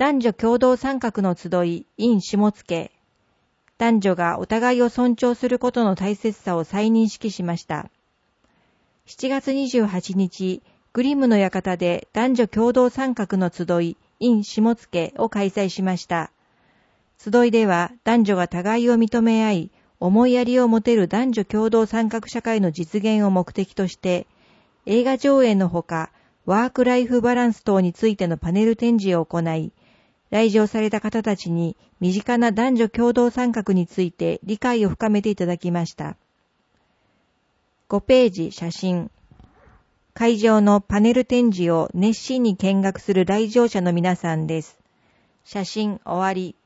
男女共同参画の集い in 下野。男女がお互いを尊重することの大切さを再認識しました。7月28日、グリムの館で男女共同参画の集い in 下野を開催しました。集いでは男女が互いを認め合い、思いやりを持てる男女共同参画社会の実現を目的として、映画上映のほか、ワークライフバランス等についてのパネル展示を行い、来場された方たちに身近な男女共同参画について理解を深めていただきました。5ページ写真。会場のパネル展示を熱心に見学する来場者の皆さんです。写真終わり。